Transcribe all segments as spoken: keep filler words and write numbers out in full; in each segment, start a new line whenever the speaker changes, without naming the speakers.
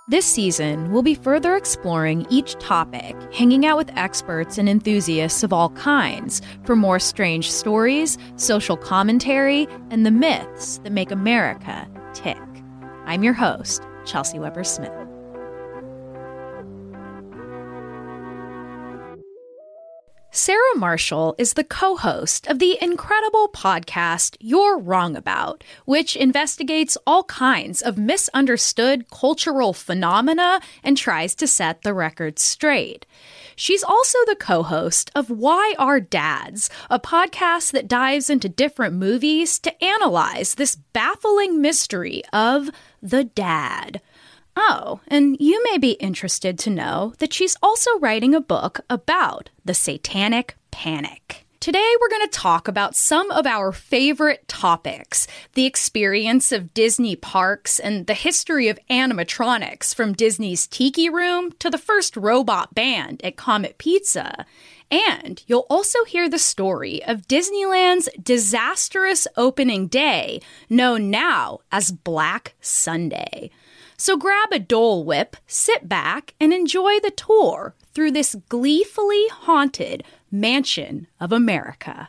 This season, we'll be further exploring each topic, hanging out with experts and enthusiasts of all kinds for more strange stories, social commentary, and the myths that make America tick. I'm your host, Chelsea Weber-Smith. Sarah Marshall is the co-host of the incredible podcast You're Wrong About, which investigates all kinds of misunderstood cultural phenomena and tries to set the record straight. She's also the co-host of Why Are Dads, a podcast that dives into different movies to analyze this baffling mystery of the dad. Oh, and you may be interested to know that she's also writing a book about the Satanic Panic. Today, we're going to talk about some of our favorite topics, the experience of Disney parks and the history of animatronics from Disney's Tiki Room to the first robot band at Comet Pizza. And you'll also hear the story of Disneyland's disastrous opening day, known now as Black Sunday. So grab a Dole Whip, sit back, and enjoy the tour through this gleefully haunted mansion of America.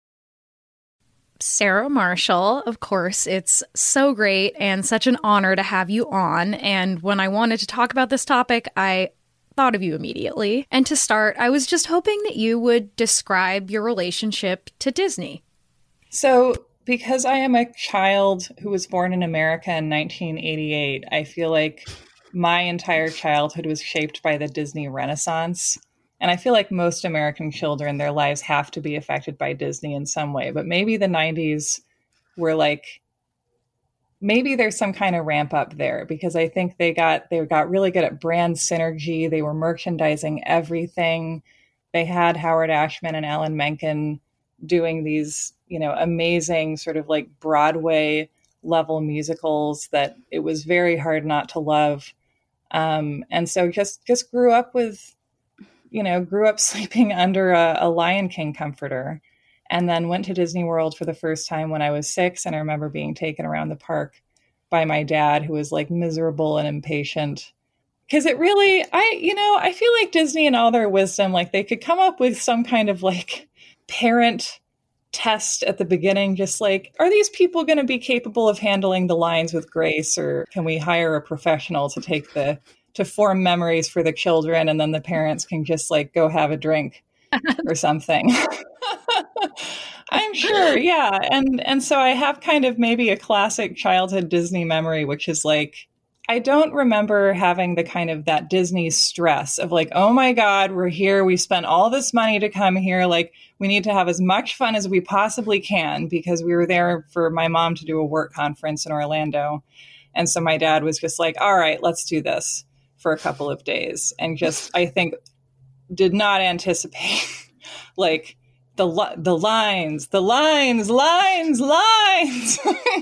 Sarah Marshall, of course, it's so great and such an honor to have you on. And when I wanted to talk about this topic, I thought of you immediately. And to start, I was just hoping that you would describe your relationship to Disney.
So, because I am a child who was born in America in nineteen eighty-eight, I feel like my entire childhood was shaped by the Disney Renaissance. And I feel like most American children, their lives have to be affected by Disney in some way. But maybe the nineties were like, maybe there's some kind of ramp up there, because I think they got they got really good at brand synergy. They were merchandising everything. They had Howard Ashman and Alan Menken doing these, you know, amazing sort of like Broadway level musicals that it was very hard not to love. Um, and so just, just grew up with, you know, grew up sleeping under a, a Lion King comforter, and then went to Disney World for the first time when I was six. And I remember being taken around the park by my dad, who was like miserable and impatient. Because it really, I, you know, I feel like Disney in all their wisdom, like they could come up with some kind of like parent test at the beginning, just like, are these people going to be capable of handling the lines with grace, or can we hire a professional to take the, to form memories for the children, and then the parents can just like go have a drink or something. I'm sure. Yeah. And, and so I have kind of maybe a classic childhood Disney memory, which is like, I don't remember having the kind of that Disney stress of like, oh my God, we're here. We spent all this money to come here. Like, we need to have as much fun as we possibly can, because we were there for my mom to do a work conference in Orlando. And so my dad was just like, all right, let's do this for a couple of days. And just, I think, did not anticipate like the, the lines, the lines, lines, lines.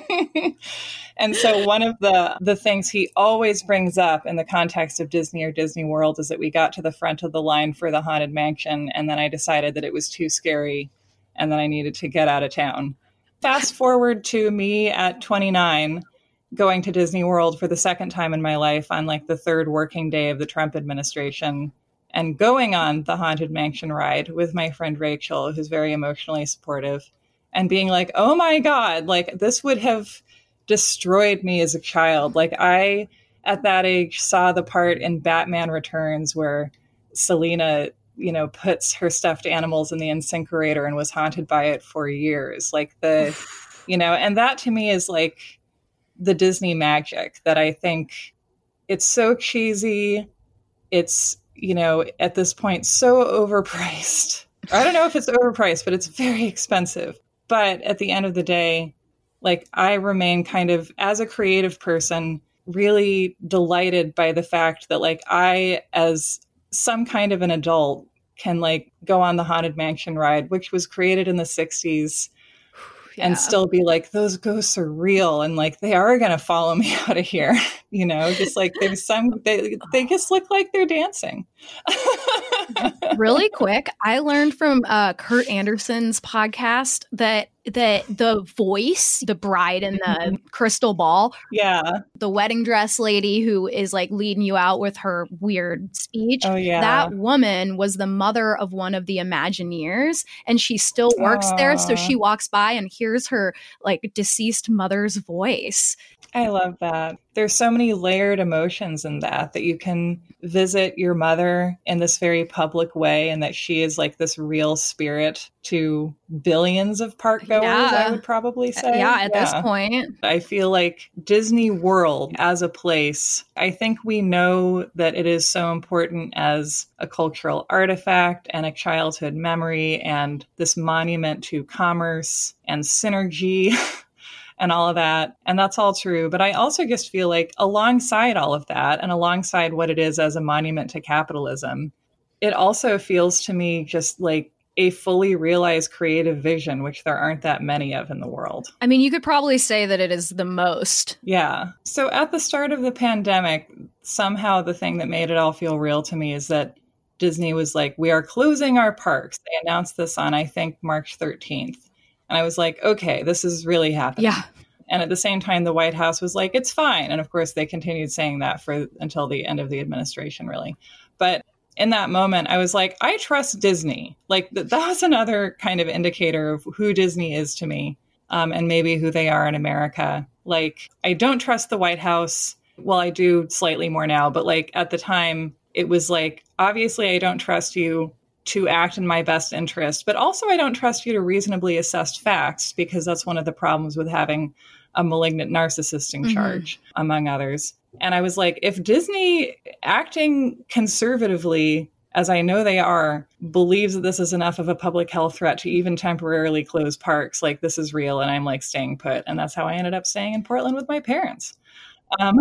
And so one of the, the things he always brings up in the context of Disney or Disney World is that we got to the front of the line for the Haunted Mansion, and then I decided that it was too scary and that I needed to get out of town. Fast forward to me at twenty-nine, going to Disney World for the second time in my life on like the third working day of the Trump administration, and going on the Haunted Mansion ride with my friend Rachel, who's very emotionally supportive, and being like, oh my God, like this would have destroyed me as a child. Like I, at that age, saw the part in Batman Returns where Selena, you know, puts her stuffed animals in the incinerator and was haunted by it for years. Like the, you know, and that to me is like the Disney magic that I think it's so cheesy. It's, you know, at this point, so overpriced. I don't know if it's overpriced, but it's very expensive. But at the end of the day, like I remain kind of, as a creative person, really delighted by the fact that like I, as some kind of an adult, can like go on the Haunted Mansion ride, which was created in the sixties, yeah, and still be like, those ghosts are real. And like, they are going to follow me out of here. You know, just like there's some, they, they just look like they're dancing.
Really quick, I learned from uh, Kurt Anderson's podcast that the the voice, the bride in the crystal ball.
Yeah.
The wedding dress lady who is like leading you out with her weird speech.
Oh, yeah.
That woman was the mother of one of the Imagineers, and she still works
Aww.
there. So she walks by and hears her like deceased mother's voice.
I love that. There's so many layered emotions in that, that you can visit your mother in this very public way, and that she is like this real spirit to billions of park goers,
Yeah.
I would probably say.
Yeah, at yeah. this point.
I feel like Disney World as a place, I think we know that it is so important as a cultural artifact and a childhood memory and this monument to commerce and synergy. And all of that. And that's all true. But I also just feel like alongside all of that, and alongside what it is as a monument to capitalism, it also feels to me just like a fully realized creative vision, which there aren't that many of in the world.
I mean, you could probably say that it is the most.
Yeah. So at the start of the pandemic, somehow the thing that made it all feel real to me is that Disney was like, we are closing our parks. They announced this on, I think, March thirteenth. And I was like, okay, this is really happening.
Yeah.
And at the same time, the White House was like, it's fine. And of course, they continued saying that for until the end of the administration, really. But in that moment, I was like, I trust Disney. Like th- that was another kind of indicator of who Disney is to me, um, and maybe who they are in America. Like, I don't trust the White House. Well, I do slightly more now. But like at the time, it was like, obviously, I don't trust you to act in my best interest, but also I don't trust you to reasonably assess facts, because that's one of the problems with having a malignant narcissist in charge, mm-hmm. among others. And I was like, if Disney, acting conservatively, as I know they are, believes that this is enough of a public health threat to even temporarily close parks, like this is real, and I'm like staying put. And that's how I ended up staying in Portland with my parents. Um,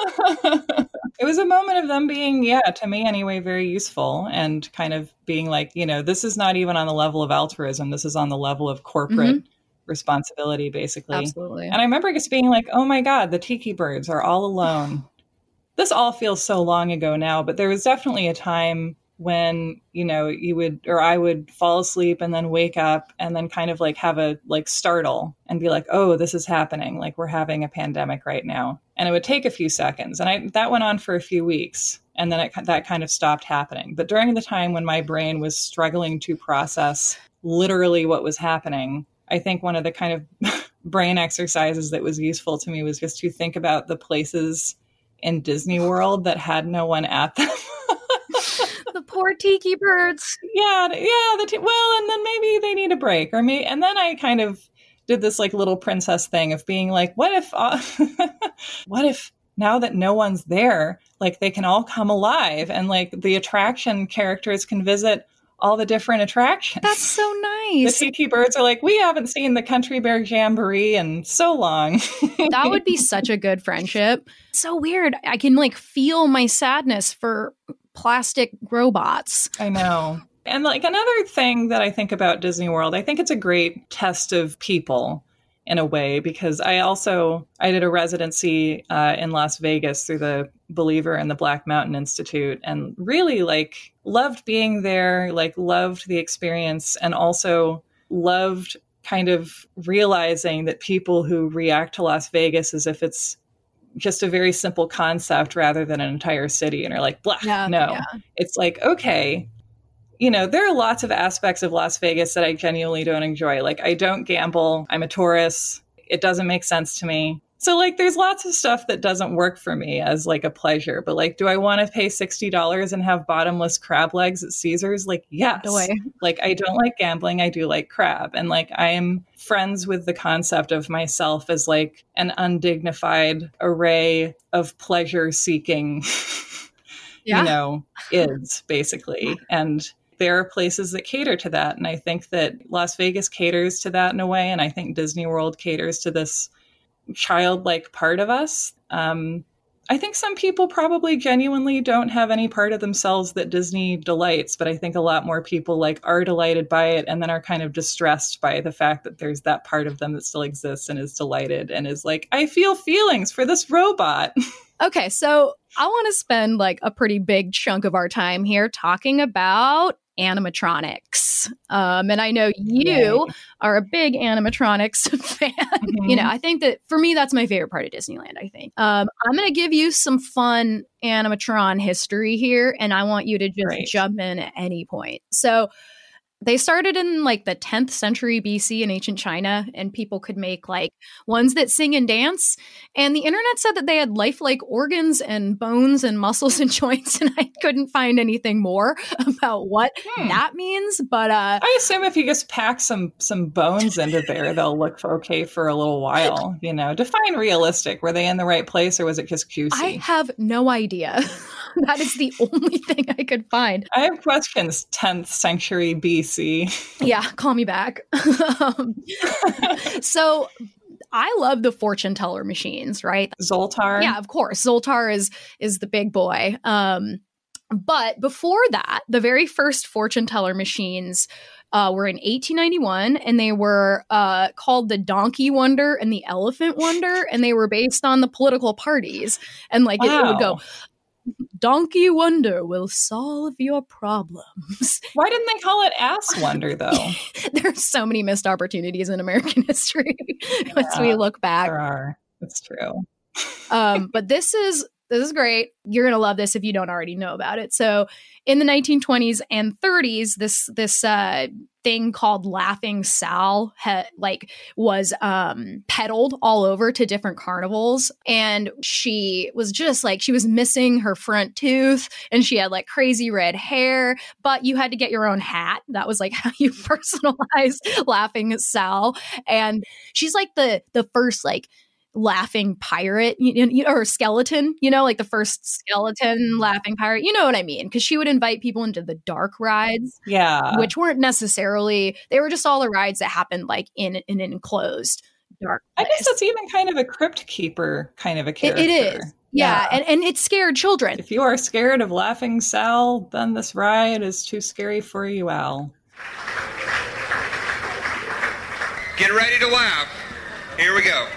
it was a moment of them being, yeah, to me anyway, very useful, and kind of being like, you know, this is not even on the level of altruism. This is on the level of corporate mm-hmm. responsibility, basically.
Absolutely.
And I remember just being like, oh my God, the tiki birds are all alone. This all feels so long ago now, but there was definitely a time when, you know, you would, or I would fall asleep and then wake up and then kind of like have a like startle and be like, oh, this is happening. Like we're having a pandemic right now. And it would take a few seconds. And I, that went on for a few weeks. And then it, that kind of stopped happening. But during the time when my brain was struggling to process literally what was happening, I think one of the kind of brain exercises that was useful to me was just to think about the places in Disney World that had no one at them.
The poor tiki birds.
Yeah, yeah. The t- well, and then maybe they need a break, or me. And then I kind of did this like little princess thing of being like, what if, uh, what if now that no one's there, like they can all come alive, and like the attraction characters can visit all the different attractions.
That's so nice.
The tiki birds are like, we haven't seen the Country Bear Jamboree in so long.
That would be such a good friendship. So weird. I can like feel my sadness for plastic robots.
I know. And like another thing that I think about Disney World, I think it's a great test of people in a way, because I also, I did a residency uh, in Las Vegas through the Believer and the Black Mountain Institute, and really like loved being there, like loved the experience, and also loved kind of realizing that people who react to Las Vegas as if it's just a very simple concept rather than an entire city, and are like, blah, yeah, no. Yeah. It's like, okay, you know, there are lots of aspects of Las Vegas that I genuinely don't enjoy. Like, I don't gamble. I'm a tourist. It doesn't make sense to me. So, like, there's lots of stuff that doesn't work for me as, like, a pleasure. But, like, do I want to pay sixty dollars and have bottomless crab legs at Caesars? Like, yes.
Boy.
Like, I don't like gambling. I do like crab. And, like, I am friends with the concept of myself as, like, an undignified array of pleasure-seeking, yeah. you know, is, basically. And there are places that cater to that. And I think that Las Vegas caters to that in a way. And I think Disney World caters to this childlike part of us. Um, I think some people probably genuinely don't have any part of themselves that Disney delights, but I think a lot more people like are delighted by it and then are kind of distressed by the fact that there's that part of them that still exists and is delighted and is like, I feel feelings for this robot.
Okay, so I want to spend like a pretty big chunk of our time here talking about animatronics. Um, and I know you
Yay.
are a big animatronics fan.
Mm-hmm.
You know, I think that for me, that's my favorite part of Disneyland, I think. Um, I'm going to give you some fun animatron history here, and I want you to just
Great.
jump in at any point. So they started in like the tenth century B C in ancient China, and people could make like ones that sing and dance. And the internet said that they had lifelike organs and bones and muscles and joints, and I couldn't find anything more about what
Hmm.
that means. But uh,
I assume if you just pack some some bones into there, they'll look okay for a little while. You know, define realistic. Were they in the right place, or was it just cutesy?
I have no idea. That is the only thing I could find.
I have questions. tenth century B C.
Yeah, call me back. um, so I love the fortune teller machines, right?
Zoltar.
Yeah, of course. Zoltar is is the big boy. Um, but before that, the very first fortune teller machines uh, were in eighteen ninety-one, and they were uh, called the Donkey Wonder and the Elephant Wonder, and they were based on the political parties. And like it, it would go, Donkey Wonder will solve your problems.
Why didn't they call it Ass Wonder, though?
There's so many missed opportunities in American history
Yeah,
once we look back.
There are. It's true.
um, but this is this is great. You're gonna love this if you don't already know about it. So, in the nineteen twenties and thirties, this this uh, thing called Laughing Sal ha- like was um, peddled all over to different carnivals, and she was just like she was missing her front tooth, and she had like crazy red hair. But you had to get your own hat. That was like how you personalize Laughing Sal, and she's like the the first like laughing pirate you, you, or skeleton, you know, like the first skeleton laughing pirate, you know what I mean? Because she would invite people into the dark rides,
Yeah.
which weren't necessarily, they were just all the rides that happened like in, in an enclosed dark
I
place.
guess that's even kind of a crypt keeper kind of a
It,
character.
it is. Yeah. And, and it scared children.
If you are scared of Laughing Sal, then this ride is too scary for you, Al.
Get ready to laugh. Here we go.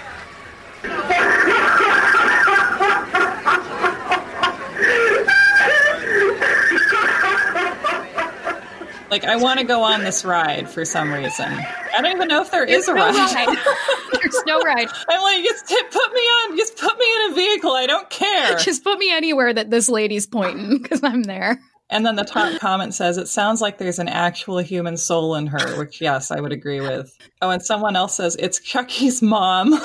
Like, I want to go on this ride for some reason. I don't even know if there is a
no
ride.
ride. There's no ride.
I'm like, just hit, put me on, just put me in a vehicle. I don't care.
Just put me anywhere that this lady's pointing because I'm there.
And then the top comment says, it sounds like there's an actual human soul in her, which, yes, I would agree with. Oh, and someone else says, it's Chucky's mom.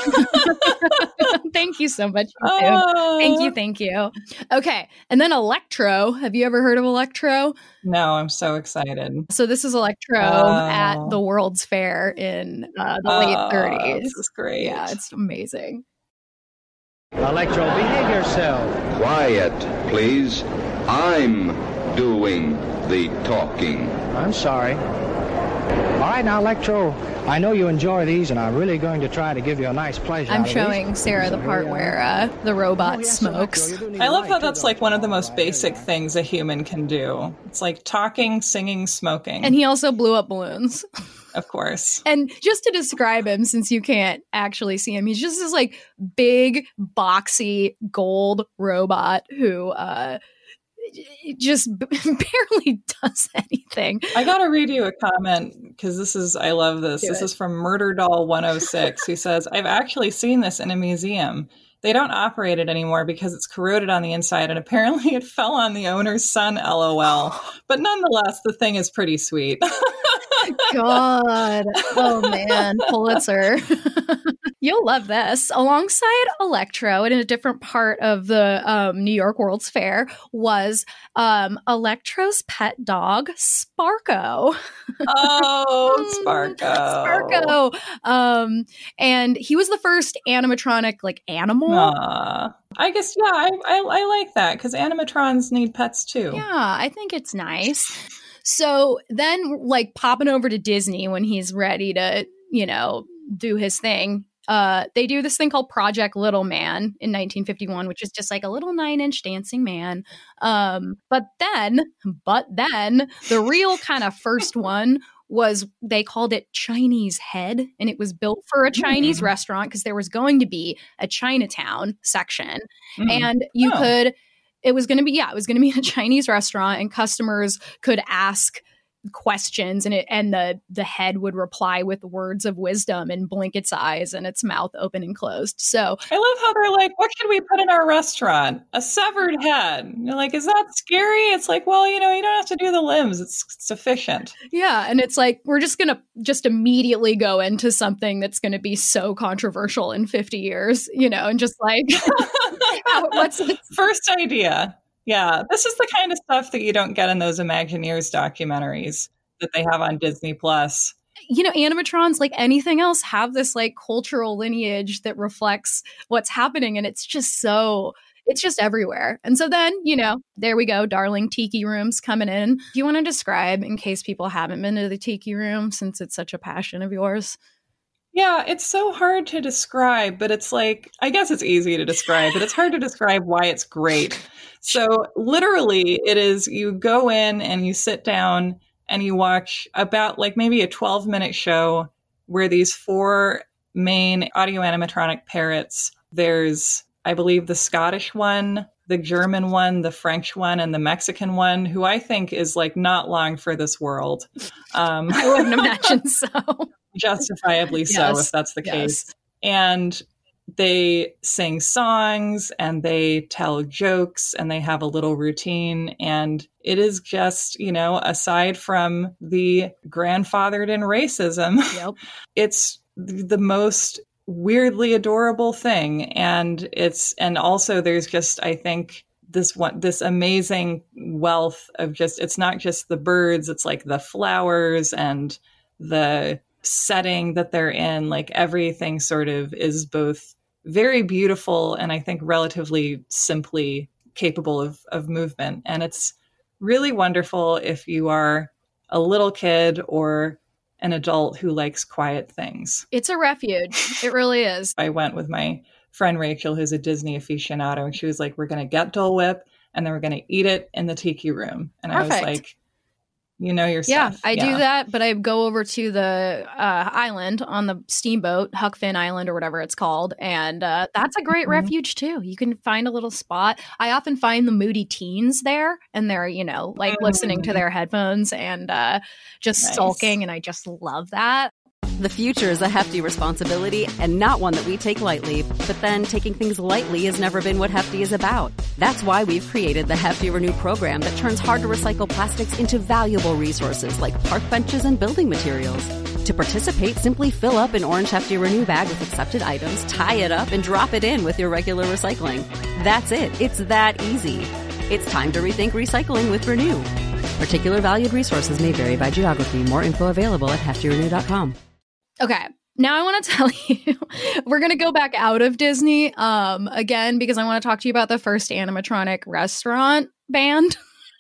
Thank you so much. You
Oh.
Thank you. Thank you. Okay. And then Electro. Have you ever heard of Electro?
No, I'm so excited.
So this is Electro
Oh.
at the World's Fair in uh, the
Oh,
late thirties.
This is great.
Yeah, it's amazing.
Electro, behave yourself.
Quiet, please. I'm doing the talking.
I'm sorry. All right, now, Electro, I know you enjoy these, and I'm really going to try to give you a nice pleasure.
I'm
out of
showing
these.
Sarah the
So
part
here we
where
are.
uh, the robot
Oh, yes,
smokes.
Electro, you do need
I
a
love
light,
how
too,
that's
don't
like
you?
one of the most
Oh, I
basic
do.
things a human can do. It's like talking, singing, smoking.
And he also blew up balloons.
of course.
And just to describe him, since you can't actually see him, he's just this like big, boxy, gold robot who uh, just b- barely does anything.
I gotta read you a comment because this is, I love this.
Do
this
it.
is from Murder Doll one oh six, who says, I've actually seen this in a museum. They don't operate it anymore because it's corroded on the inside, and apparently it fell on the owner's son, LOL. But nonetheless, the thing is pretty sweet.
God. Oh, man. Pulitzer. You'll love this. Alongside Electro, and in a different part of the um, New York World's Fair, was um, Electro's pet dog, Sparko.
Oh, Sparko.
Sparko. Um, and he was the first animatronic, like, animal.
Aw. I guess, yeah, I, I, I like that because animatrons need pets too.
Yeah, I think it's nice. So then, like, popping over to Disney when he's ready to, you know, do his thing, uh, they do this thing called Project Little Man in nineteen fifty-one, which is just like a little nine-inch dancing man. Um, but then, but then, the real kind of first one was, they called it Chinese Head, and it was built for a Chinese
Mm.
restaurant because there was going to be a Chinatown section,
Mm.
and you
Oh.
could. It was going to be, yeah, it was going to be a Chinese restaurant, and customers could ask questions, and it and the the head would reply with words of wisdom and blink its eyes and its mouth open and closed. So
I love how they're like, what should we put in our restaurant? A severed head. And you're like, is that scary? It's like, well, you know, you don't have to do the limbs. It's sufficient.
yeah, and it's like we're just gonna just immediately go into something that's gonna be so controversial in fifty years, you know, and just like how, what's the
first idea? Yeah, this is the kind of stuff that you don't get in those Imagineers documentaries that they have on Disney Plus.
You know, animatrons, like anything else, have this like cultural lineage that reflects what's happening. And it's just so, it's just everywhere. And so then, you know, there we go, darling tiki rooms coming in. Do you want to describe, in case people haven't been to the tiki room, since it's such a passion of yours?
Yeah, it's so hard to describe, but it's like, I guess it's easy to describe, but it's hard to describe why it's great. So literally it is, you go in and you sit down and you watch about like maybe a twelve minute show where these four main audio animatronic parrots, there's, I believe, the Scottish one, the German one, the French one, and the Mexican one, who I think is like not long for this world. Um,
I wouldn't imagine so.
Justifiably so,
yes.
if that's the
yes.
case. And they sing songs and they tell jokes and they have a little routine. And it is just, you know, aside from the grandfathered in racism,
Yep.
it's the most weirdly adorable thing. And it's, and also there's just, I think, this one, this amazing wealth of just, it's not just the birds, it's like the flowers and the setting that they're in, like everything sort of is both very beautiful and I think relatively simply capable of, of movement. And it's really wonderful if you are a little kid or an adult who likes quiet things.
It's a refuge. It really is.
I went with my friend Rachel, who's a Disney aficionado, and she was like, we're going to get Dole Whip and then we're going to eat it in the tiki room. And
Perfect.
I was like, you know your
yeah,
stuff.
I
yeah.
do that, but I go over to the uh, island on the steamboat, Huck Finn Island or whatever it's called, and uh, that's a great mm-hmm. refuge too. You can find a little spot. I often find the moody teens there, and they're, you know, like mm-hmm. listening to their headphones and uh, just nice. sulking, and I just love that.
The future is a hefty responsibility and not one that we take lightly. But then taking things lightly has never been what Hefty is about. That's why we've created the Hefty Renew program that turns hard-to-recycle plastics into valuable resources like park benches and building materials. To participate, simply fill up an orange Hefty Renew bag with accepted items, tie it up, and drop it in with your regular recycling. That's it. It's that easy. It's time to rethink recycling with Renew. Particular valued resources may vary by geography. More info available at hefty renew dot com.
Okay, now I want to tell you, we're going to go back out of Disney um, again, because I want to talk to you about the first animatronic restaurant band.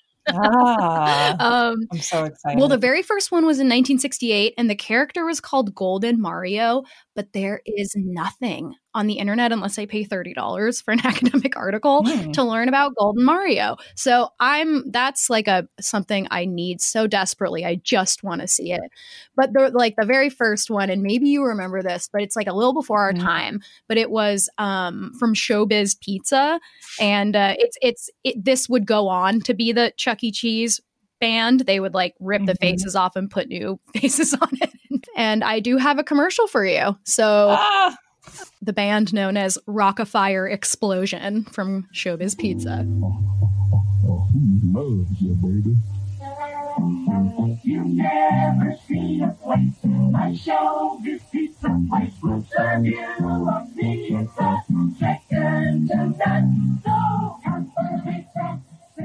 Ah,
um,
I'm so excited.
Well, the very first one was in nineteen sixty-eight, and the character was called Golden Mario, but there is nothing on the internet unless I pay thirty dollars for an academic article mm. to learn about Golden Mario. So I'm that's like a something I need so desperately. I just want to see it. But the, like the very first one, and maybe you remember this, but it's like a little before our mm. time, but it was um, from Showbiz Pizza, and uh, it's it's it, this would go on to be the Chuck E. Cheese band. They would like rip mm-hmm. the faces off and put new faces on it. And I do have a commercial for you. So ah. the band known as Rock-afire Explosion from Showbiz Pizza.
Loves you, baby. You've never seen a place like Showbiz Pizza place will serve you a pizza second to none. So come for the pizza.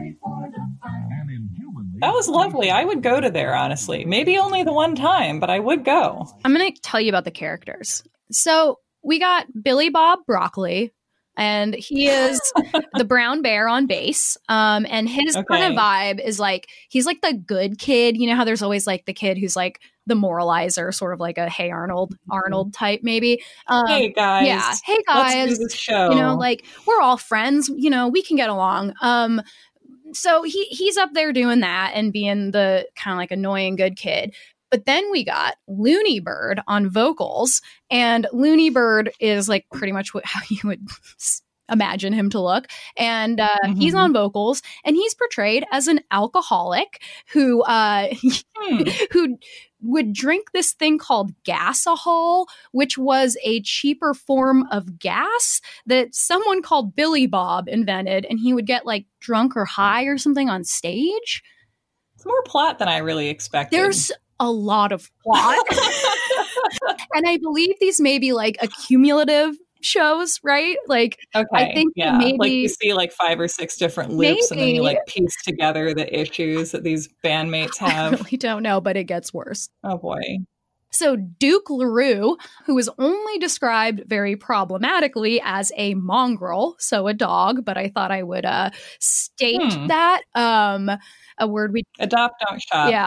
That was lovely. I would go to there, honestly. Maybe only the one time, but I would go.
I'm going to tell you about the characters. So we got Billy Bob Broccoli, and he is the brown bear on bass. Um, and his okay. kind of vibe is like, he's like the good kid. You know how there's always like the kid who's like the moralizer, sort of like a Hey Arnold, Arnold type maybe. Um,
hey guys.
Yeah. Hey guys.
Let's do this show.
You know, like we're all friends, you know, we can get along. Um, So he he's up there doing that and being the kind of like annoying good kid. But then we got Looney Bird on vocals, and Looney Bird is like pretty much what, how you would imagine him to look. And uh,
Mhm.
he's on vocals, and he's portrayed as an alcoholic who uh,
Hmm.
who would drink this thing called gasohol, which was a cheaper form of gas that someone called Billy Bob invented, and he would get like drunk or high or something on stage.
It's more plot than I really expected.
There's a lot of plot. And I believe these may be like accumulative shows, right? Like,
okay,
I think
yeah,
maybe
like you see like five or six different loops, and then you
Maybe.
like piece together the issues that these bandmates
I
have.
really don't know, but it gets worse.
Oh boy.
So Duke LaRue, who is only described very problematically as a mongrel, so a dog, but I thought I would uh, state
Hmm.
that. Um, a word we,
Adopt, don't shop.
yeah.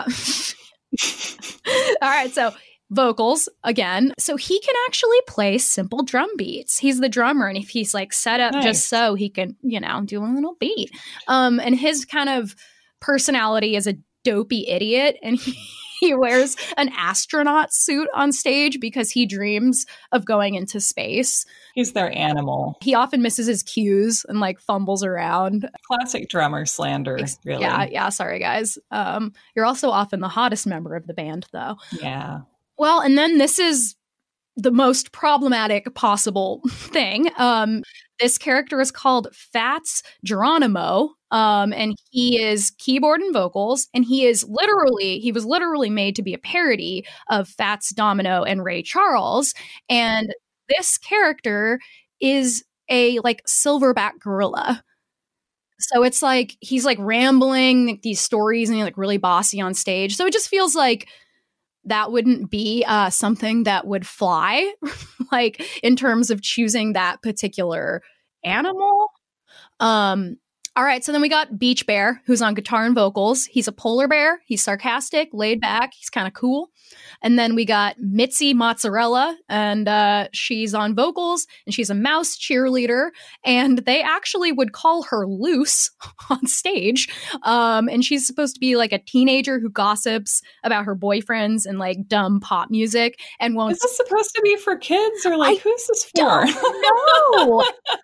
All right, so vocals again. So he can actually play simple drum beats. He's the drummer, and if he's like set up
Nice.
just so, he can, you know, do a little beat. Um, and his kind of personality is a dopey idiot, and he He wears an astronaut suit on stage because he dreams of going into space.
He's their animal.
He often misses his cues and like fumbles around.
Classic drummer slander,
Ex-
really.
Yeah, yeah, sorry guys. Um, you're also often the hottest member of the band though.
Yeah.
Well, and then this is the most problematic possible thing. Um, this character is called Fats Geronimo, um, and he is keyboard and vocals, and he is literally, he was literally made to be a parody of Fats Domino and Ray Charles, and this character is a like silverback gorilla. So it's like, he's like rambling like, these stories, and he's like really bossy on stage. So it just feels like that wouldn't be uh, something that would fly, like in terms of choosing that particular animal. Um, all right, so then we got Beach Bear, who's on guitar and vocals. He's a polar bear. He's sarcastic, laid back. He's kind of cool. And then we got Mitzi Mozzarella, and uh, she's on vocals, and she's a mouse cheerleader. And they actually would call her Loose on stage. Um, and she's supposed to be like a teenager who gossips about her boyfriends and like dumb pop music and won't.
Is this supposed to be for kids, or like
I
who's this for?
don't know.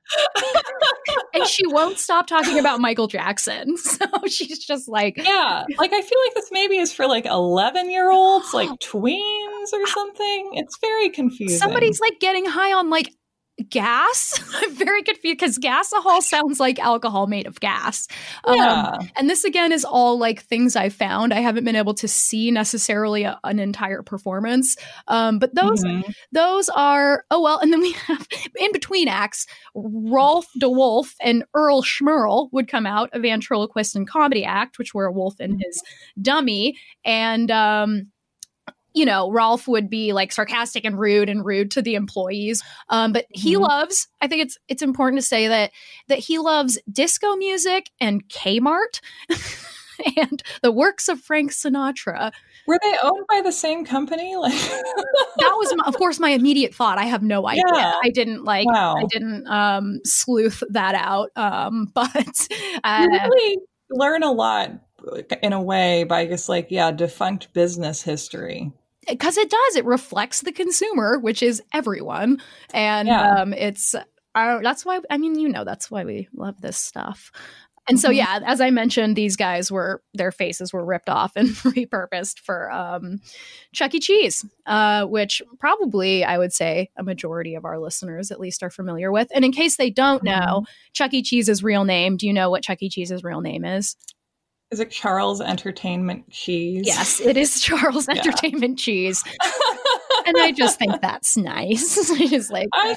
And she won't stop talking about Michael Jackson. So she's just like,
Yeah, like I feel like this maybe is for like eleven year olds, like tweens or something. It's very confusing.
somebody's like getting high on like gas. I'm very confused because gasohol sounds like alcohol made of gas.
Yeah.
Um, and this again is all like things I found. I haven't been able to see necessarily a, an entire performance. Um, but those
Mhm.
those are, oh well, and then we have in between acts, Rolf DeWolf and Earl Schmerl would come out, a ventriloquist and comedy act, which were a wolf and his dummy. And um you know, Rolf would be like sarcastic and rude and rude to the employees. Um, but he
Mhm.
loves, I think it's it's important to say that that he loves disco music and Kmart and the works of Frank Sinatra.
Were they owned by the same company? Like
That was, my, of course, my immediate thought. I have no idea.
Yeah.
I didn't like,
Wow.
I didn't um, sleuth that out. Um, but uh,
you really learn a lot in a way by just like, yeah, defunct business history.
because it does, it reflects the consumer, which is everyone, and
Yeah.
um, it's uh, that's why, I mean, you know, that's why we love this stuff. And so,
Mhm.
yeah, as I mentioned, these guys were, their faces were ripped off and repurposed for um, Chuck E. Cheese, uh, which probably I would say a majority of our listeners at least are familiar with. And in case they don't know, Chuck E. Cheese's real name, do you know what Chuck E. Cheese's real name is?
Is it Charles Entertainment Cheese?
Yes, it is Charles
Yeah.
Entertainment Cheese. And I just think that's nice. I just like,
I,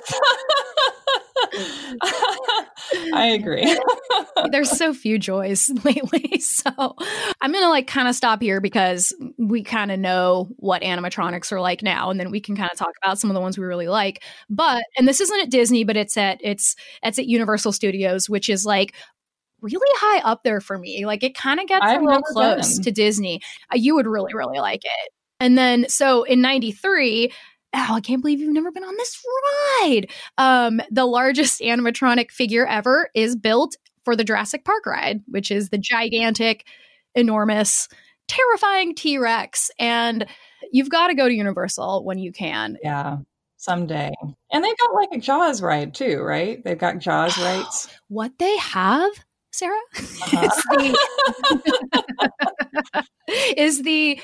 I agree.
there's so few joys lately. So I'm going to like kind of stop here because we kind of know what animatronics are like now. And then we can kind of talk about some of the ones we really like. But, and this isn't at Disney, but it's at, it's, it's at Universal Studios, which is like really high up there for me. Like it kind of gets
I've
a little
never
close
been.
to Disney. Uh, you would really, really like it. And then, so in ninety-three, oh, I can't believe you've never been on this ride. Um, the largest animatronic figure ever is built for the Jurassic Park ride, which is the gigantic, enormous, terrifying T-Rex. And you've got to go to Universal when you can.
Yeah. Someday. And they've got like a Jaws ride too, right? They've got Jaws rights.
What they have, Sarah,
Uh-huh.
is the, is the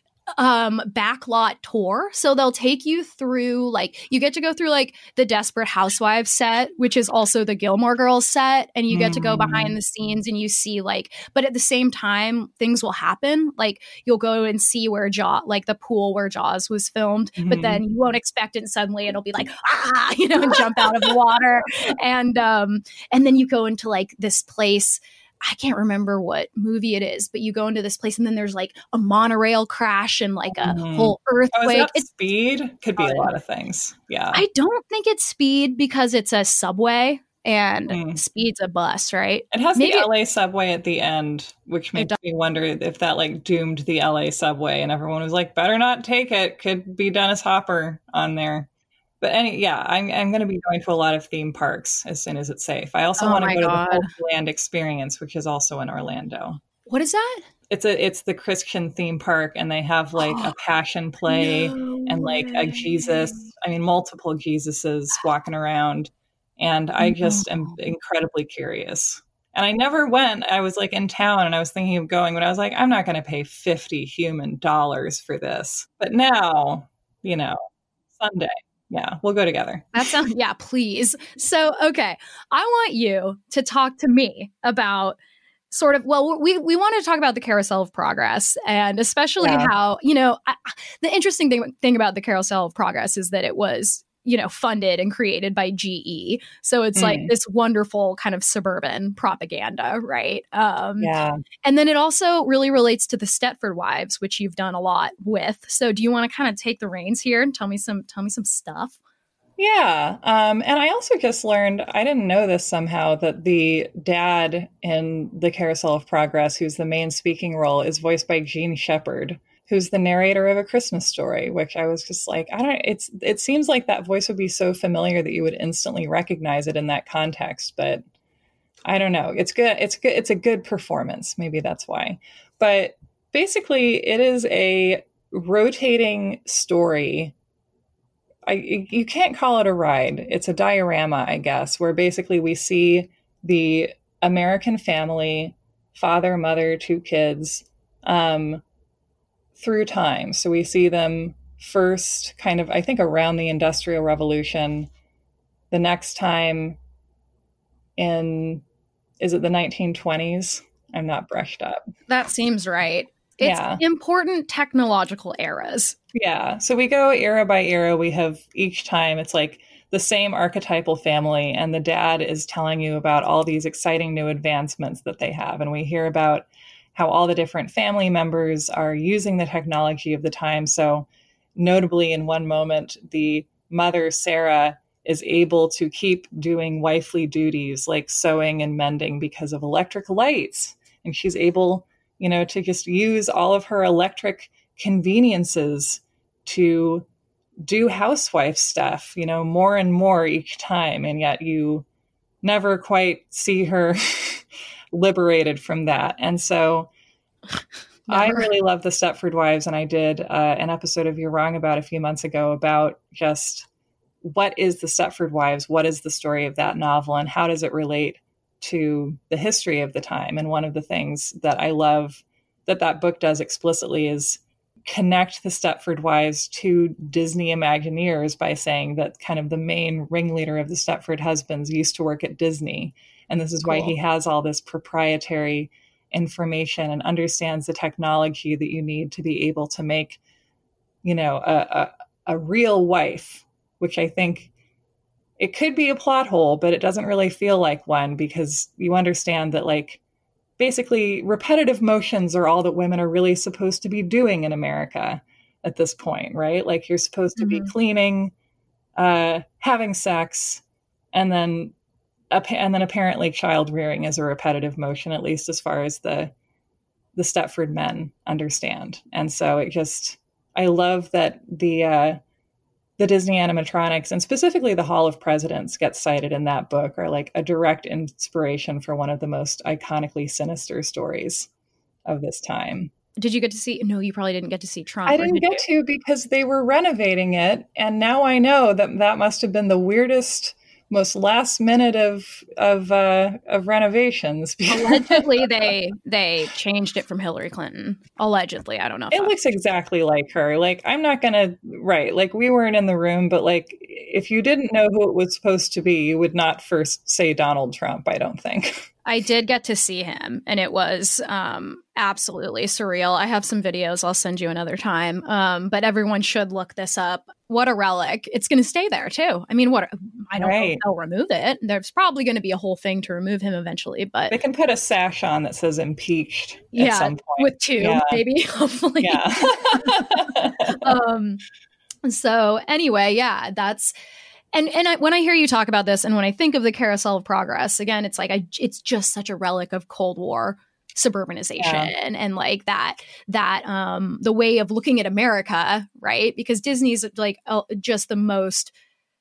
um backlot tour. So they'll take you through, like, you get to go through like the Desperate Housewives set, which is also the Gilmore Girls set, and you get to go behind the scenes and you see like, but at the same time things will happen, like you'll go and see where Jaws, like the pool where Jaws was filmed, mm-hmm. but then you won't expect it, and suddenly it'll be like, ah, you know, and jump out of the water, and um and then you go into like this place, I can't remember what movie it is, but you go into this place and then there's like a monorail crash and like a mm-hmm. whole earthquake.
Oh, is that
it's
Speed? Could be a lot of things. Yeah.
I don't think it's Speed because it's a subway and mm. Speed's a bus, right?
It has Maybe the L A subway at the end, which makes me wonder if that like doomed the L A subway and everyone was like, better not take it. Could be Dennis Hopper on there. But any, yeah, I'm I'm going to be going to a lot of theme parks as soon as it's safe. I also
oh
want to go
God.
to the Holy Land Experience, which is also in Orlando.
What is that?
It's a it's the Christian theme park, and they have like a Passion Play no and like way. a Jesus. I mean, multiple Jesuses walking around, and I just am incredibly curious. And I never went. I was like in town, and I was thinking of going, but I was like, I'm not going to pay fifty human dollars for this. But now, you know, Sunday. Yeah, we'll go together.
That sounds, yeah, please. So, okay, I want you to talk to me about sort of, well, we, we want to talk about the Carousel of Progress, and especially yeah. how, you know, I, the interesting thing, thing about the Carousel of Progress is that it was, you know, funded and created by G E. So it's mm. like this wonderful kind of suburban propaganda, right? Um,
yeah.
And then it also really relates to the Stepford Wives, which you've done a lot with. So do you want to kind of take the reins here and tell me some, tell me some stuff?
Yeah. Um, and I also just learned, I didn't know this somehow, that the dad in the Carousel of Progress, who's the main speaking role, is voiced by Gene Shepard, who's the narrator of A Christmas Story, which I was just like, I don't, it's, it seems like that voice would be so familiar that you would instantly recognize it in that context, but I don't know. It's good. It's good. It's a good performance. Maybe that's why. But basically it is a rotating story. I, you can't call it a ride. It's a diorama, I guess, where basically we see the American family, father, mother, two kids, um, through time. So we see them first kind of, I think, around the Industrial Revolution, the next time in, is it the nineteen twenties? I'm not brushed up.
That seems right. It's yeah. important technological eras.
Yeah. So we go era by era. We have each time it's like the same archetypal family, and the dad is telling you about all these exciting new advancements that they have. And we hear about how all the different family members are using the technology of the time. So notably in one moment, the mother, Sarah, is able to keep doing wifely duties like sewing and mending because of electric lights. And she's able, you know, to just use all of her electric conveniences to do housewife stuff, you know, more and more each time. And yet you never quite see her liberated from that. And so Never. I really love the Stepford Wives, and I did uh, an episode of You're Wrong About a few months ago about just what is the Stepford Wives, what is the story of that novel, and how does it relate to the history of the time. And one of the things that I love that that book does explicitly is connect the Stepford Wives to Disney Imagineers by saying that kind of the main ringleader of the Stepford husbands used to work at Disney. And this is cool. why he has all this proprietary information and understands the technology that you need to be able to make, you know, a, a, a real wife, which I think it could be a plot hole, but it doesn't really feel like one, because you understand that, like, basically repetitive motions are all that women are really supposed to be doing in America at this point, right? Like, you're supposed to mm-hmm. be cleaning, uh, having sex, and then and then apparently child rearing is a repetitive motion, at least as far as the the Stepford men understand. And so it just, I love that the uh, the Disney animatronics, and specifically the Hall of Presidents, gets cited in that book, are like a direct inspiration for one of the most iconically sinister stories of this time.
Did you get to see? No, you probably didn't get to see Trump.
I didn't get
you?
to because they were renovating it. And now I know that that must have been the weirdest, most last minute of of uh, of renovations.
Allegedly, they they changed it from Hillary Clinton. Allegedly, I don't know. If
it
I'm...
looks exactly like her. Like, I'm not gonna right. Like, we weren't in the room, but like, if you didn't know who it was supposed to be, you would not first say Donald Trump. I don't think.
I did get to see him, and it was um, absolutely surreal. I have some videos I'll send you another time, um, but everyone should look this up. What a relic. It's going to stay there, too. I mean, what I don't right. know if they'll remove it. There's probably going to be a whole thing to remove him eventually, but...
They can put a sash on that says impeached
yeah,
at some point.
With two, yeah. maybe, hopefully.
Yeah.
um, so anyway, yeah, that's... And and I, when I hear you talk about this, and when I think of the Carousel of Progress, again, it's like I, it's just such a relic of Cold War suburbanization yeah. and, and like that that um, the way of looking at America, right? Because Disney's like uh, just the most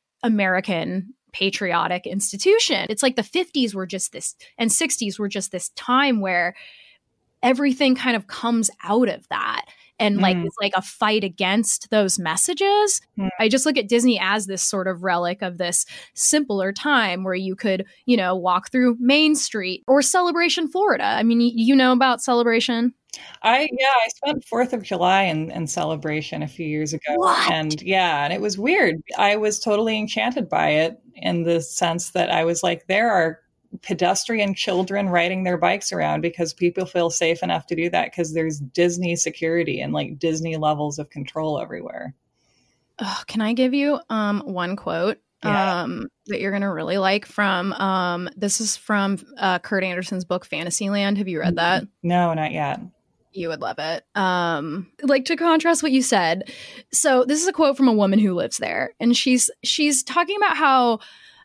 American patriotic institution. It's like the fifties were just this, and sixties were just this time where everything kind of comes out of that. And like, mm. it's like a fight against those messages. Mm. I just look at Disney as this sort of relic of this simpler time where you could, you know, walk through Main Street or Celebration, Florida. I mean, y- you know about Celebration?
I, yeah, I spent fourth of July in, in Celebration a few years ago.
What?
And yeah, and it was weird. I was totally enchanted by it in the sense that I was like, there are pedestrian children riding their bikes around because people feel safe enough to do that because there's Disney security and like Disney levels of control everywhere.
Oh, can I give you um one quote
yeah.
um that you're gonna really like from um this is from uh Kurt Anderson's book Fantasyland. Have you read that?
No, not yet.
You would love it. Um, like to contrast what you said. So this is a quote from a woman who lives there, and she's she's talking about how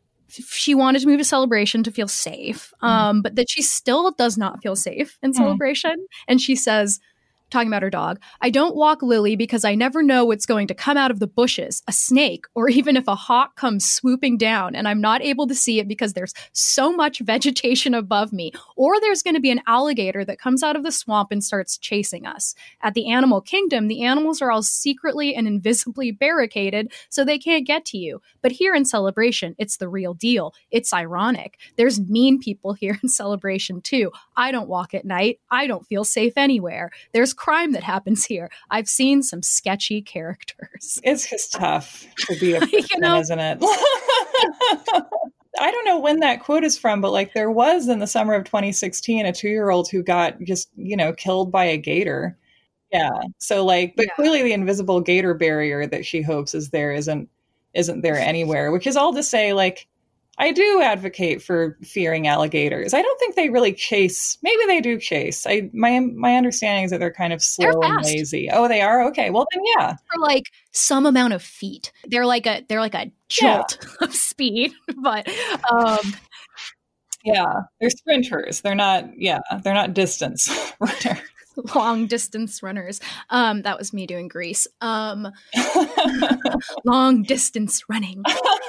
she wanted to move to Celebration to feel safe, um, mm. but that she still does not feel safe in Celebration. Mm. And she says, talking about her dog, I don't walk Lily because I never know what's going to come out of the bushes, a snake, or even if a hawk comes swooping down and I'm not able to see it because there's so much vegetation above me, or there's going to be an alligator that comes out of the swamp and starts chasing us. At the animal kingdom, the animals are all secretly and invisibly barricaded so they can't get to you. But here in Celebration, it's the real deal. It's ironic. There's mean people here in Celebration too. I don't walk at night. I don't feel safe anywhere. There's crime that happens here. I've seen some sketchy characters.
It's just tough to be a person, you know? Isn't it? I don't know when that quote is from, but like there was in the summer of twenty sixteen a two-year-old who got just, you know, killed by a gator. Yeah. So like, but yeah. clearly the invisible gator barrier that she hopes is there isn't isn't there anywhere, which is all to say, like, I do advocate for fearing alligators. I don't think they really chase. Maybe they do chase. I my my understanding is that they're kind of slow and lazy. Oh, they are? Okay. Well, then yeah.
For like some amount of feet. They're like a they're like a jolt yeah. of speed. But um
yeah, they're sprinters. They're not yeah, they're not distance runners.
Long distance runners. Um, that was me doing Grease. Um, long distance running.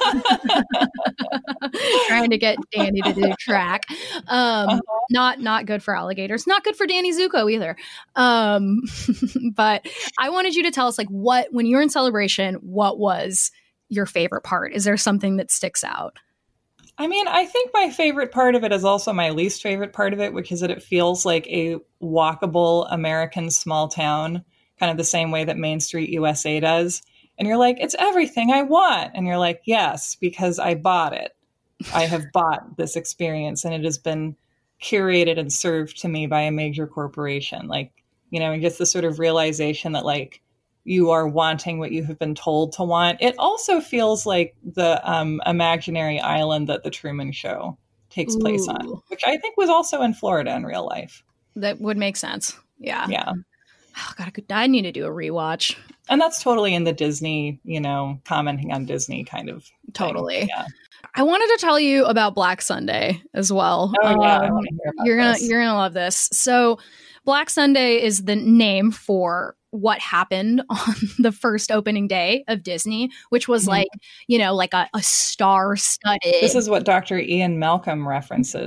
Trying to get Danny to do track. Um, uh-huh. Not not good for alligators. Not good for Danny Zuko either. Um, but I wanted you to tell us, like, what when you're in Celebration, what was your favorite part? Is there something that sticks out?
I mean, I think my favorite part of it is also my least favorite part of it, which is that it feels like a walkable American small town, kind of the same way that Main Street U S A does. And you're like, it's everything I want. And you're like, yes, because I bought it. I have bought this experience and it has been curated and served to me by a major corporation. Like, you know, and just the sort of realization that like, you are wanting what you have been told to want. It also feels like the um, imaginary island that the Truman Show takes Ooh. place on, which I think was also in Florida in real life.
That would make sense. Yeah.
Yeah.
Oh, God, I need to do a rewatch.
And that's totally in the Disney, you know, commenting on Disney kind of
Totally.
thing. Yeah.
I wanted to tell you about Black Sunday as well.
Oh, yeah.
Um,
I want to hear about
you're gonna
this.
You're going to love this. So Black Sunday is the name for what happened on the first opening day of Disney, which was mm-hmm. like, you know, like a, a star-studded.
This is what Doctor Ian Malcolm references.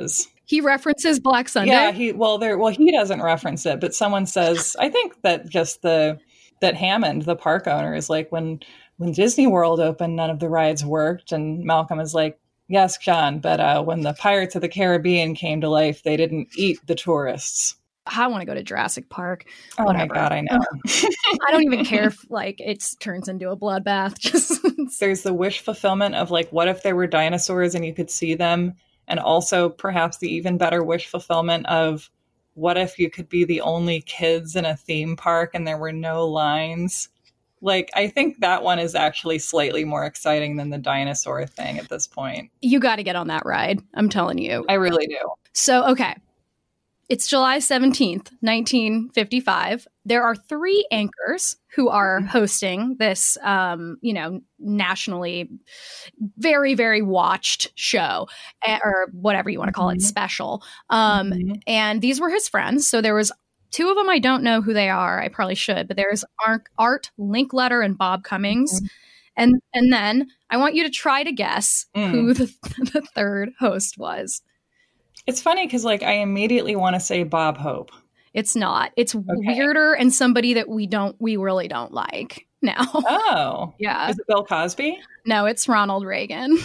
He references Black Sunday.
Yeah, he well there well he doesn't reference it, but someone says I think that just the that Hammond, the park owner, is like when when Disney World opened, none of the rides worked, and Malcolm is like, yes, John, but uh, when the Pirates of the Caribbean came to life, they didn't eat the tourists.
I want to go to Jurassic Park.
Oh
Whatever.
my God, I know.
I don't even care if like it turns into a bloodbath. Just
there's the wish fulfillment of like, what if there were dinosaurs and you could see them? And also perhaps the even better wish fulfillment of what if you could be the only kids in a theme park and there were no lines? Like, I think that one is actually slightly more exciting than the dinosaur thing at this point.
You got to get on that ride. I'm telling you.
I really do.
So, okay. It's July seventeenth, nineteen fifty-five. There are three anchors who are hosting this, um, you know, nationally very, very watched show, or whatever you want to call it, special. Um, mm-hmm. And these were his friends. So there was two of them. I don't know who they are. I probably should, but there's Art, Art Linkletter and Bob Cummings. Mm-hmm. And and then I want you to try to guess mm. who the, the third host was.
It's funny because, like, I immediately want to say Bob Hope.
It's not. It's okay. Weirder and somebody that we don't, we really don't like now.
Oh.
Yeah.
Is it Bill Cosby?
No, it's Ronald Reagan.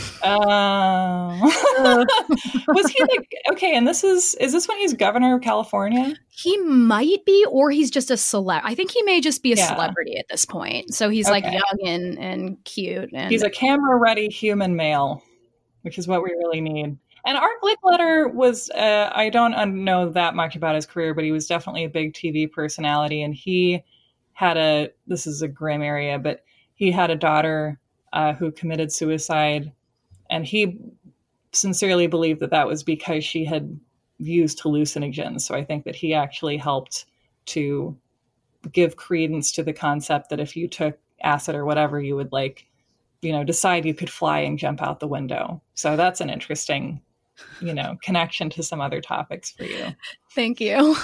Oh. Was he like, okay, and this is, is this when he's governor of California?
He might be, or he's just a celeb. I think he may just be a yeah. celebrity at this point. So he's okay. like young and, and cute. And
he's a camera-ready human male, which is what we really need. And Art Linkletter was, uh, I don't know that much about his career, but he was definitely a big T V personality. And he had a, this is a grim area, but he had a daughter uh, who committed suicide. And he sincerely believed that that was because she had used hallucinogens. So I think that he actually helped to give credence to the concept that if you took acid or whatever, you would like, you know, decide you could fly and jump out the window. So that's an interesting, you know, connection to some other topics for you.
Thank you.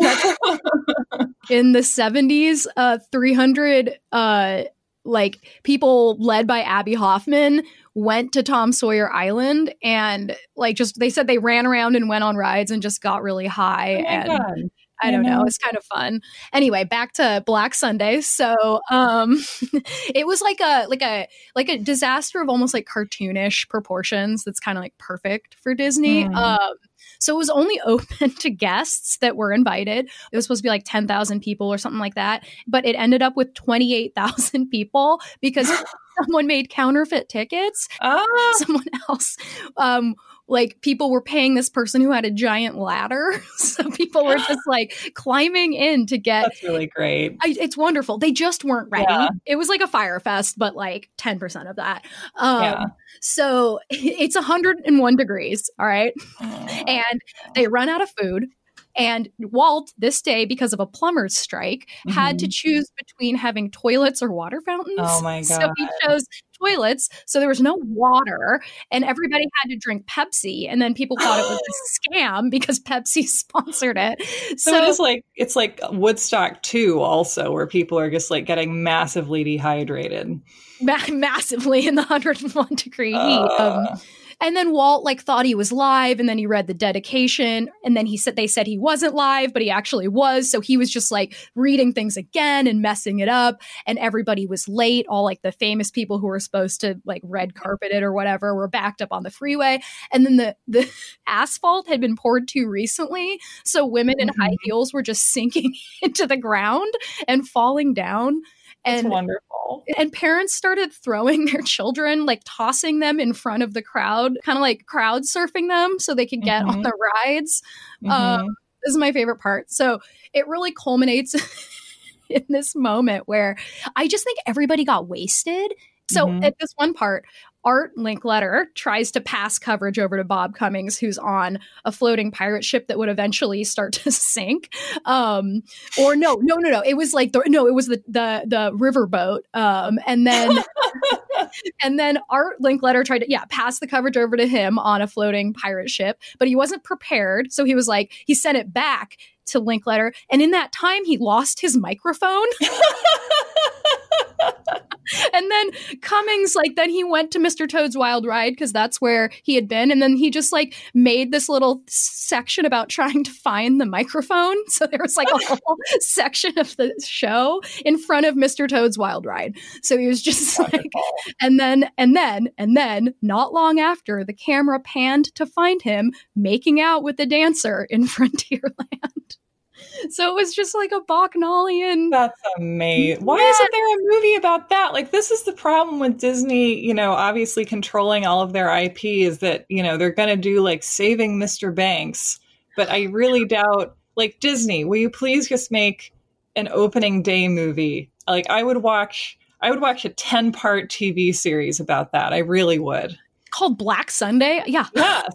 In the seventies, uh, three hundred uh, like people led by Abby Hoffman went to Tom Sawyer Island and like just they said they ran around and went on rides and just got really high.
Oh
and
God.
I don't know. It's kind of fun. Anyway, back to Black Sunday. So um, it was like a like a like a disaster of almost like cartoonish proportions. That's kind of like perfect for Disney. Mm. Um, so it was only open to guests that were invited. It was supposed to be like ten thousand people or something like that. But it ended up with twenty-eight thousand people because someone made counterfeit tickets.
Oh.
Someone else. Um, like people were paying this person who had a giant ladder. So people were just like climbing in to get.
That's really great.
I, it's wonderful. They just weren't ready. Yeah. It was like a Fyre Fest, but like ten percent of that. Um, yeah. So it's one hundred one degrees. All right. Oh. And they run out of food. And Walt, this day, because of a plumber's strike, mm-hmm. had to choose between having toilets or water fountains.
Oh, my God.
So he chose toilets. So there was no water and everybody had to drink Pepsi. And then people thought it was a scam because Pepsi sponsored it.
So,
so
it is like, it's like Woodstock two also, where people are just like getting massively dehydrated.
Ma- massively in the one hundred one degree heat.
Uh.
Um, And then Walt like thought he was live and then he read the dedication and then he said they said he wasn't live, but he actually was. So he was just like reading things again and messing it up. And everybody was late. All like the famous people who were supposed to like red carpet it or whatever were backed up on the freeway. And then the, the asphalt had been poured too recently. So women in mm-hmm. high heels were just sinking into the ground and falling down. And,
That's wonderful.
And parents started throwing their children, like tossing them in front of the crowd, kind of like crowd surfing them so they could get mm-hmm. on the rides. Mm-hmm. Um, this is my favorite part. So it really culminates in this moment where I just think everybody got wasted. So mm-hmm. at this one part, Art Linkletter tries to pass coverage over to Bob Cummings, who's on a floating pirate ship that would eventually start to sink. Um, or no, no, no, no. It was like the no, it was the the the riverboat. Um, and then and then Art Linkletter tried to yeah pass the coverage over to him on a floating pirate ship, but he wasn't prepared. So he was like he sent it back to Linkletter, and in that time he lost his microphone. And then Cummings, like, then he went to Mister Toad's Wild Ride because that's where he had been. And then he just like made this little section about trying to find the microphone. So there was like a whole section of the show in front of Mister Toad's Wild Ride. So he was just Wonderful. like, and then, and then, and then not long after, the camera panned to find him making out with the dancer in Frontierland. So it was just like a Bacchanalian.
That's amazing. Why yeah. isn't there a movie about that? Like, this is the problem with Disney, you know, obviously controlling all of their I P is that, you know, they're going to do like Saving Mister Banks. But I really doubt, like, Disney, will you please just make an opening day movie? Like, I would watch, I would watch a ten part T V series about that. I really would.
Called Black Sunday? Yeah.
Yes.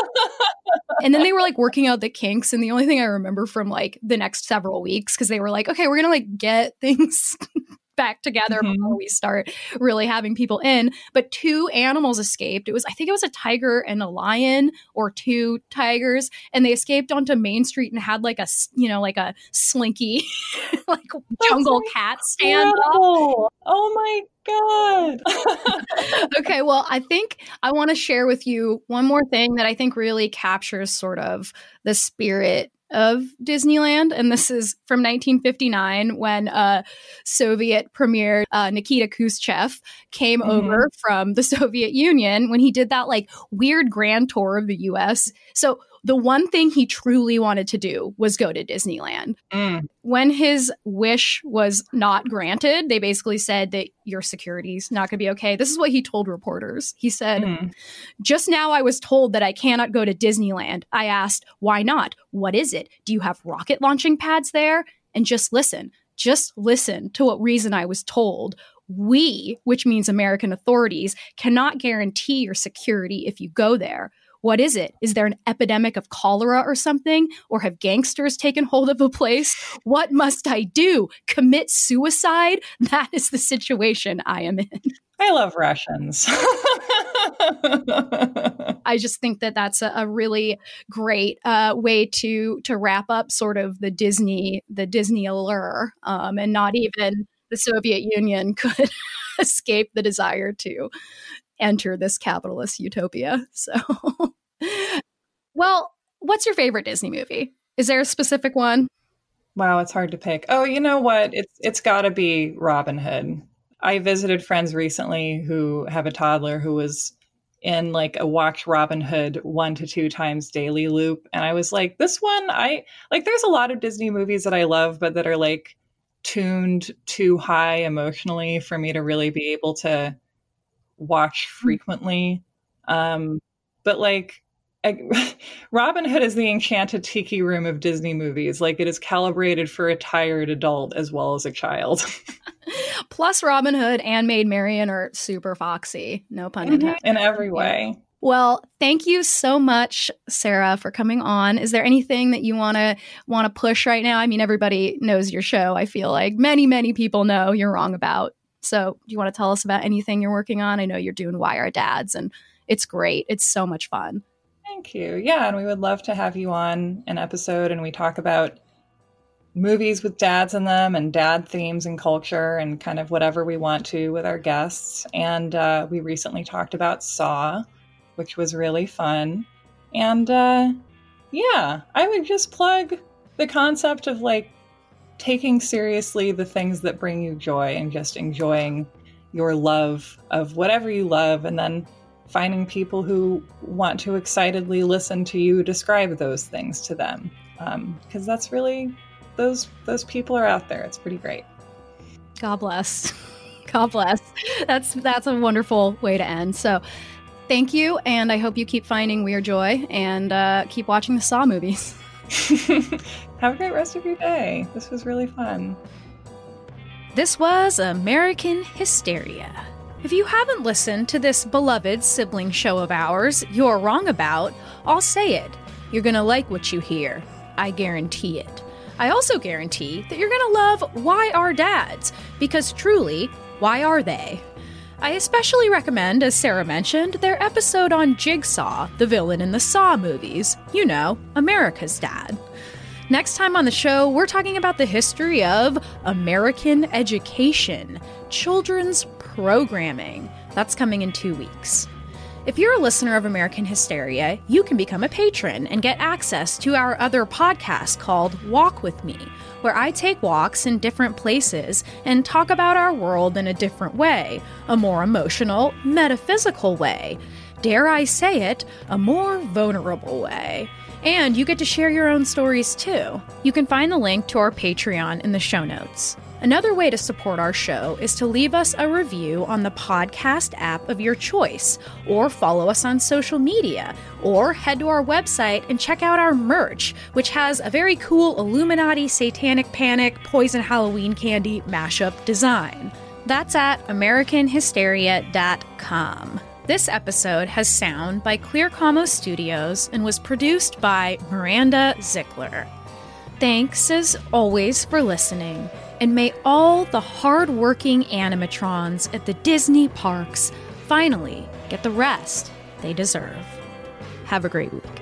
And then they were like working out the kinks. And the only thing I remember from like the next several weeks, because they were like, okay, we're going to like get things back together mm-hmm. before we start really having people in. But two animals escaped. It was, I think it was a tiger and a lion or two tigers. And they escaped onto Main Street and had like a, you know, like a slinky, like jungle cat stand up.
Oh my God.
Okay, well, I think I want to share with you one more thing that I think really captures sort of the spirit of Disneyland. And this is from nineteen fifty-nine when uh, Soviet Premier uh, Nikita Khrushchev came mm-hmm. over from the Soviet Union when he did that like weird grand tour of the U S. So the one thing he truly wanted to do was go to Disneyland. Mm. When his wish was not granted, they basically said that your security's not going to be okay. This is what he told reporters. He said, mm. just now I was told that I cannot go to Disneyland. I asked, why not? What is it? Do you have rocket launching pads there? And just listen, just listen to what reason I was told. We, which means American authorities, cannot guarantee your security if you go there. What is it? Is there an epidemic of cholera or something? Or have gangsters taken hold of a place? What must I do? Commit suicide? That is the situation I am in.
I love Russians.
I just think that that's a, a really great uh, way to to wrap up sort of the Disney the Disney allure, um, and not even the Soviet Union could escape the desire to enter this capitalist utopia. So, well, what's your favorite Disney movie? Is there a specific one?
Wow, it's hard to pick. Oh, you know what? It's it's got to be Robin Hood. I visited friends recently who have a toddler who was in like a watch Robin Hood one to two times daily loop. And I was like, this one, I like, there's a lot of Disney movies that I love, but that are like tuned too high emotionally for me to really be able to watch frequently. Um, but like I, Robin Hood is the enchanted tiki room of Disney movies. Like, it is calibrated for a tired adult as well as a child.
Plus Robin Hood and Maid Marian are super foxy. No pun intended.
In every way.
Well, thank you so much, Sarah, for coming on. Is there anything that you want to want to push right now? I mean, everybody knows your show. I feel like many, many people know You're Wrong About. So do you want to tell us about anything you're working on? I know you're doing Why Are Dads, and it's great. It's so much fun.
Thank you. Yeah, and we would love to have you on an episode and we talk about movies with dads in them and dad themes and culture and kind of whatever we want to with our guests. And uh, we recently talked about Saw, which was really fun. And uh, yeah, I would just plug the concept of like taking seriously the things that bring you joy and just enjoying your love of whatever you love, and then finding people who want to excitedly listen to you describe those things to them. Um, because that's really, those those people are out there. It's pretty great.
God bless. God bless. That's that's a wonderful way to end. So thank you, and I hope you keep finding weird joy and uh, keep watching the Saw movies.
Have a great rest of your day. This was really fun.
This was American Hysteria. If you haven't listened to this beloved sibling show of ours, You're Wrong About, I'll say it. You're going to like what you hear. I guarantee it. I also guarantee that you're going to love Why Are Dads? Because truly, why are they? I especially recommend, as Sarah mentioned, their episode on Jigsaw, the villain in the Saw movies. You know, America's Dad. Next time on the show, we're talking about the history of American education, children's programming. That's coming in two weeks. If you're a listener of American Hysteria, you can become a patron and get access to our other podcast called Walk With Me, where I take walks in different places and talk about our world in a different way, a more emotional, metaphysical way. Dare I say it, a more vulnerable way. And you get to share your own stories too. You can find the link to our Patreon in the show notes. Another way to support our show is to leave us a review on the podcast app of your choice, or follow us on social media, or head to our website and check out our merch, which has a very cool Illuminati, Satanic Panic, Poison Halloween Candy mashup design. That's at American Hysteria dot com. This episode has sound by Clear Como Studios and was produced by Miranda Zickler. Thanks, as always, for listening, and may all the hard-working animatrons at the Disney parks finally get the rest they deserve. Have a great week.